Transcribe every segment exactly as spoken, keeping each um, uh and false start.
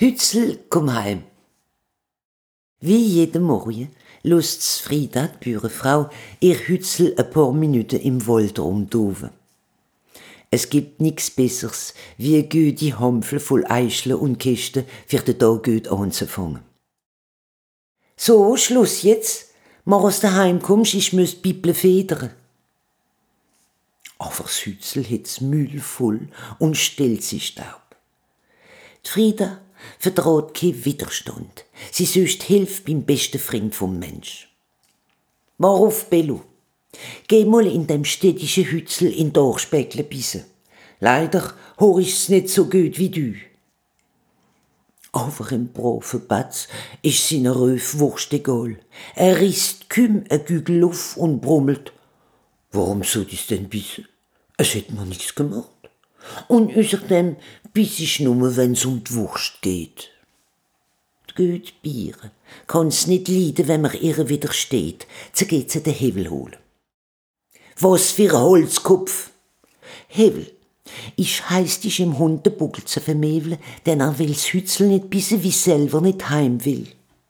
Hützel komm heim. Wie jeden Morgen lässt Frieda, die Bauernfrau, ihr Hützel ein paar Minuten im Wald rumtaufen. Es gibt nichts Besseres, wie eine gute Hampfel voll Eicheln und Kisten für den Tag gut anzufangen. So, Schluss jetzt. Morgens daheim kommst, ich müss die Bibel federn. Aber das Hützel hat's mühlvoll und stellt sich Staub. Die Frieda vertraut keinen Widerstand. Sie sucht Hilfe beim besten Freund vom Mensch. Mach auf, Bello. Geh mal in dem städtischen Hützel in Dorfspäckle bisse. Leider hör ich's nicht so gut wie du. Aber im braven Batz ist seine Röf Wurst egal. Er risst kümm ein Gügel auf und brummelt. Warum soll ich's denn bisse? Es hätt mir nichts gemacht. Und außerdem biss ich nur, wenn's um die Wurst geht. Die gute Biere kann's nicht leiden, wenn man ihr widersteht. So geht sie den Hevel holen. Was für ein Holzkopf! Hevel, ich heiss dich im Hund den Buckel zu vermäveln, denn er will's Hützel nicht bisse, wie selber nicht heim will.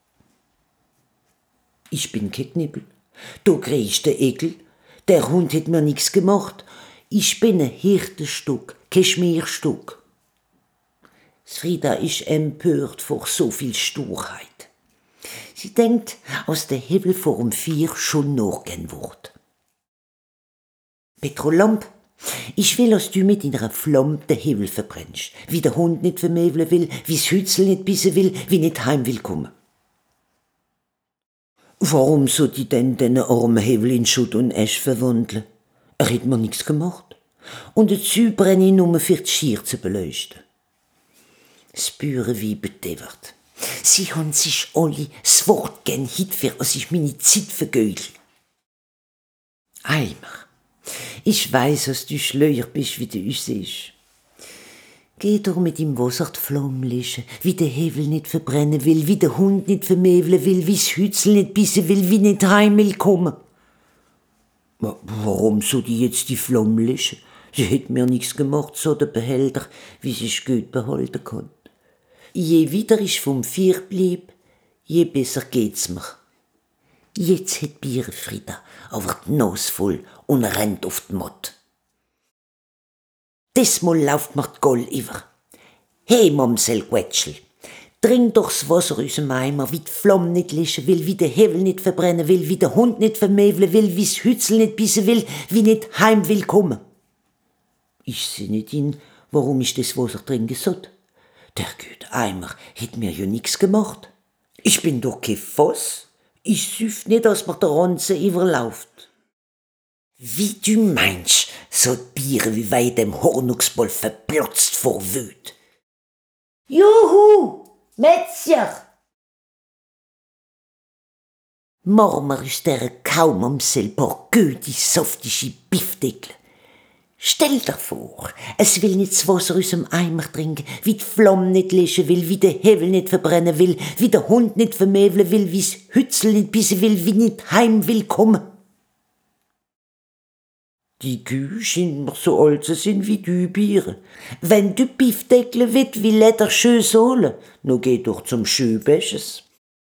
Ich bin kein Knippel. Du kriegst den Ekel. Der Hund hat mir nix gemacht. Ich bin ein Hirtenstück, kein Schmierstück. Frieda ist empört vor so viel Sturheit. Sie denkt, aus der Hebel vor um vier schon nachgehen wird. Petrolamp, ich will, dass du mit deiner Flamme den Hebel verbrennst, wie der Hund nicht vermäveln will, wie's Hützel nicht bissen will, wie nicht heim will kommen. Warum soll ich denn den armen Hebel in Schutt und Asch verwandeln? Er hat mir nichts gemacht. Und dazu brenne ich nur für die Schier zu beleuchten. Das Bauernweib bedevert. Sie haben sich alle das Wort gern hit für, als ich meine Zeit vergeudel. Eimer, ich weiss, dass du schleuer bist, wie du uns siehst. Geh doch mit dem Wasser die Flamme löschen, wie der Hevel nicht verbrennen will, wie der Hund nicht vermäveln will, wie's Hützel nicht bissen will, wie nicht heim will kommen. Warum soll die jetzt die Flamme löschen? Sie hat mir nichts gemacht, so der Behälter, wie sich gut behalten kann. Je wieder ich vom Vier blieb, je besser geht's mir. Jetzt hat Biere Frieda aber die Nase voll und rennt auf die Mott. Diesmal lauft mir die Goll über. Hey, Mamsell Quetschel, trink doch's Wasser aus dem Eimer, wie die Flamme nicht löschen will, wie der Hevel nicht verbrennen will, wie der Hund nicht vermäveln will, wie's Hützel nicht bissen will, wie nicht heim will kommen. Ich seh nicht in, warum ich das Wasser trinken soll. Der gute Eimer hat mir ja nix gemacht. Ich bin doch kein Fass. Ich süff nicht, dass mir der Ranze überlauft. Wie du meinst, so Biere wie weit dem Hornuxboll verplotzt vor Wut. Juhu, Metzger! Marmer ist der kaum am paar gute, saftige Biffdeckel. Stell dir vor, es will nicht das Wasser aus dem Eimer trinken, wie die Flamme nicht löschen will, wie der Hevel nicht verbrennen will, wie der Hund nicht vermäveln will, wie's Hützel nicht bissen will, wie nicht heim will kommen. Die Kühe scheint mir so alt zu sein wie du Biere. Wenn du Biffdeckel willst, wie Leder schön sohlen, no geh doch zum Schöbäsches.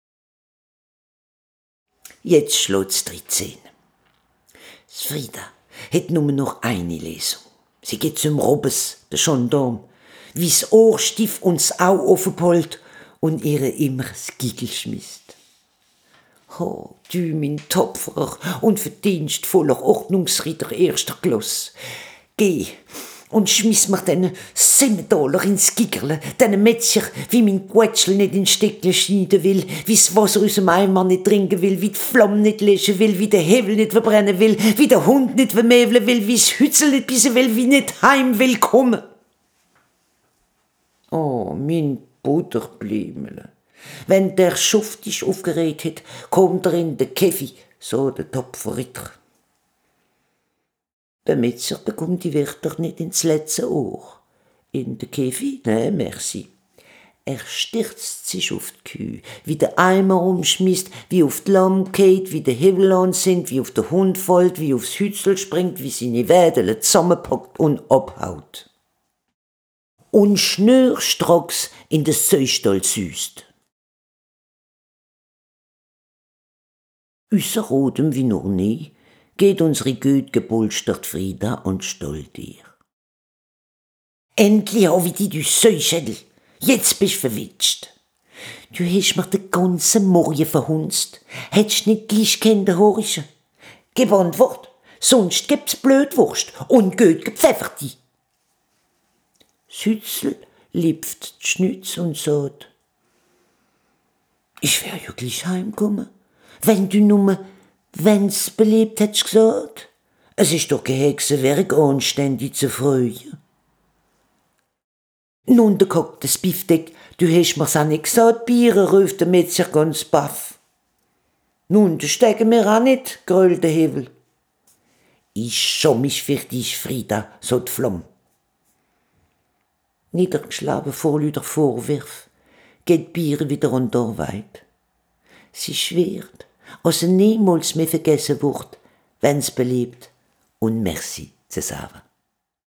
Jetzt schlägt's dreizehn. Frieda hat nur noch eine Lesung. Sie geht zum Robbes, der Gendarm, wie's Ohr stief und das Au offenpolt und ihre immer das Giegel schmisst. Oh, du, mein tapferer und verdienstvoller Ordnungsritter erster Klasse. Geh und schmiss mir den Semmentaler ins Gigerle, den Metzger, wie mein Quetschel nicht in Steckle schneiden will, wie's Wasser aus dem Eimer nicht trinken will, wie die Flamme nicht löschen will, wie der Hevel nicht verbrennen will, wie der Hund nicht vermäveln will, wie's Hützel nicht bissen will, wie nicht heim will kommen. Oh, mein Butterblümele. Wenn der Schuft dich aufgeregt hat, kommt er in den Käfig, so der Topferritter. Der Metzger bekommt die Wörter nicht ins letzte Ohr. In den Käfig? Nein, merci. Er stürzt sich auf die Kühe, wie der Eimer umschmisst, wie auf die Lamm geht, wie der Hebel ansinnt, wie auf den Hund fällt, wie aufs Hützel springt, wie seine Wädele zusammenpackt und abhaut. und schnürstracks in den Seestall süßt. Üser Rotem wie noch nie geht unsere gut gepolstert Frieda und stollt ihr. Endlich hab ich dich, du Säuschel. Jetzt bist du verwitscht. Du hast mir den ganzen Morgen verhunzt. Hättest nicht gleich kennen horchen. Gib Antwort, sonst gibt's Blödwurst und gut gepfefferte. Sützel lipft d'Schnütz und sagt, ich wär ja gleich heimkommen, wenn du nur, wenn's belebt hättest gesagt. Es ist doch kein Hexenwerk, anständig zu freuen. Nun, der Kock des Biftek, du hast mir's auch nicht gesagt, Biere, ruft der Metzger ganz baff. Nun, das stecken wir auch nicht, grölt der Hevel. Ich schau mich für dich, Frieda, so die Flamme. Niedergeschlagen vor lauter Vorwürf geht Biere wieder an die Arbeit. Sie schwört, als sie niemals mehr vergessen wird, wenn's belebt und Merci zu sagen.